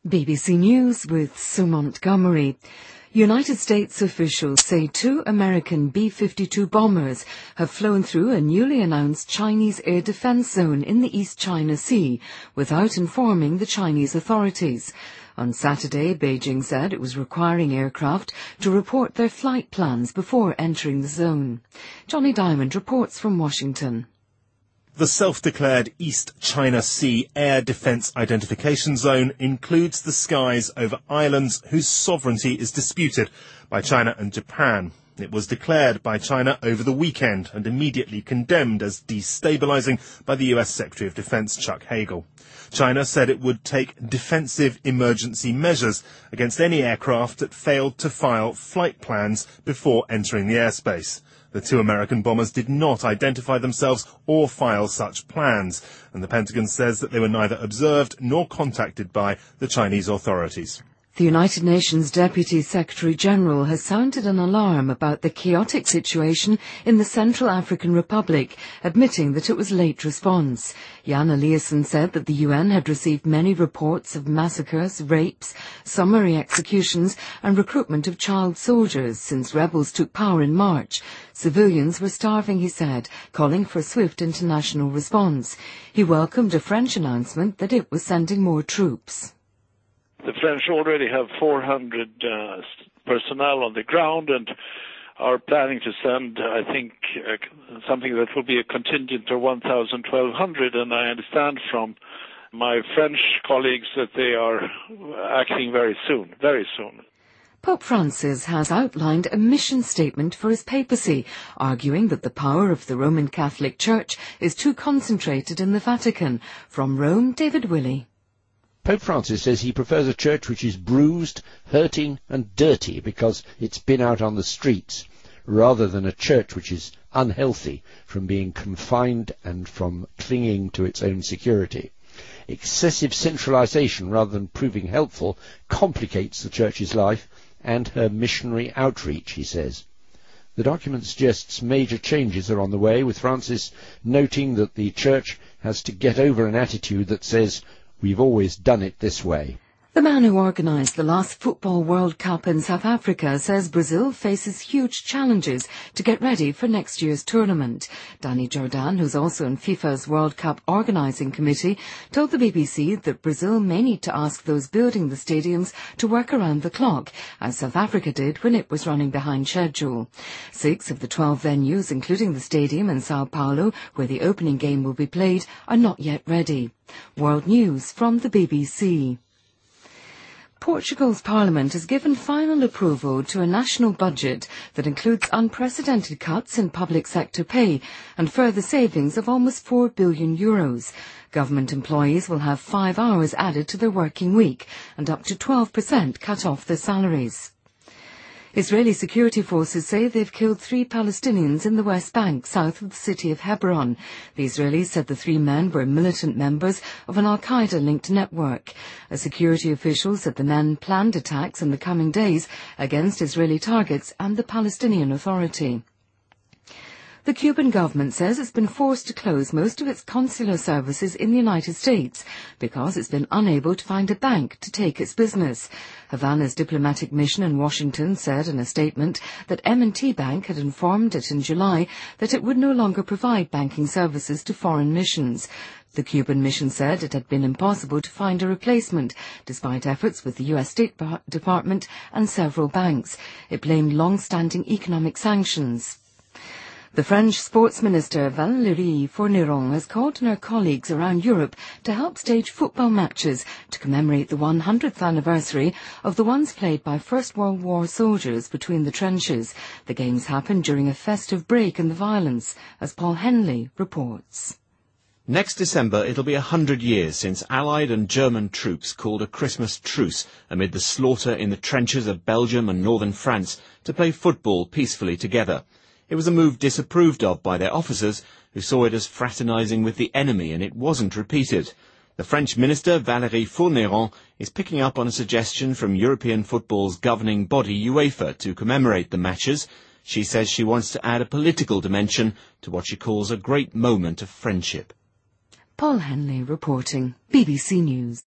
BBC News with Sue Montgomery. United States officials say 2 American B-52 bombers have flown through a newly announced Chinese air defense zone in the East China Sea without informing the Chinese authorities. On Saturday, Beijing said it was requiring aircraft to report their flight plans before entering the zone. Johnny Diamond reports from Washington. The self-declared East China Sea Air Defence Identification Zone includes the skies over islands whose sovereignty is disputed by China and Japan. It was declared by China over the weekend and immediately condemned as destabilising by the US Secretary of Defence Chuck Hagel. China said it would take defensive emergency measures against any aircraft that failed to file flight plans before entering the airspace. The 2 American bombers did not identify themselves or file such plans, and the Pentagon says that they were neither observed nor contacted by the Chinese authorities. The United Nations Deputy Secretary-General has sounded an alarm about the chaotic situation in the Central African Republic, admitting that it was late response. Jan Eliasson said that the UN had received many reports of massacres, rapes, summary executions and recruitment of child soldiers since rebels took power in March. Civilians were starving, he said, calling for a swift international response. He welcomed a French announcement that it was sending more troops. The French already have 400 personnel on the ground and are planning to send, I think, something that will be a contingent of 1,200, and I understand from my French colleagues that they are acting very soon. Pope Francis has outlined a mission statement for his papacy, arguing that the power of the Roman Catholic Church is too concentrated in the Vatican. From Rome, David Willey. Pope Francis says he prefers a church which is bruised, hurting and dirty because it's been out on the streets, rather than a church which is unhealthy from being confined and from clinging to its own security. Excessive centralisation, rather than proving helpful, complicates the church's life and her missionary outreach, he says. The document suggests major changes are on the way, with Francis noting that the church has to get over an attitude that says, "We've always done it this way." The man who organised the last Football World Cup in South Africa says Brazil faces huge challenges to get ready for next year's tournament. Danny Jordan, who's also on FIFA's World Cup organising committee, told the BBC that Brazil may need to ask those building the stadiums to work around the clock, as South Africa did when it was running behind schedule. 6 of the 12 venues, including the stadium in Sao Paulo, where the opening game will be played, are not yet ready. World News from the BBC. Portugal's Parliament has given final approval to a national budget that includes unprecedented cuts in public sector pay and further savings of almost €4 billion. Government employees will have 5 hours added to their working week and up to 12% cut off their salaries. Israeli security forces say they've killed 3 Palestinians in the West Bank, south of the city of Hebron. The Israelis said the 3 men were militant members of an al-Qaeda-linked network. A security official said the men planned attacks in the coming days against Israeli targets and the Palestinian Authority. The Cuban government says it's been forced to close most of its consular services in the United States because it's been unable to find a bank to take its business. Havana's diplomatic mission in Washington said in a statement that M&T Bank had informed it in July that it would no longer provide banking services to foreign missions. The Cuban mission said it had been impossible to find a replacement, despite efforts with the U.S. State Department and several banks. It blamed long-standing economic sanctions. The French sports minister Valérie Fourniron has called on her colleagues around Europe to help stage football matches to commemorate the 100th anniversary of the ones played by First World War soldiers between the trenches. The games happened during a festive break in the violence, as Paul Henley reports. Next December it'll be 100 years since Allied and German troops called a Christmas truce amid the slaughter in the trenches of Belgium and northern France to play football peacefully together. It was a move disapproved of by their officers, who saw it as fraternising with the enemy, and it wasn't repeated. The French minister, Valérie Fourniron, is picking up on a suggestion from European football's governing body, UEFA, to commemorate the matches. She says she wants to add a political dimension to what she calls a great moment of friendship. Paul Henley reporting, BBC News.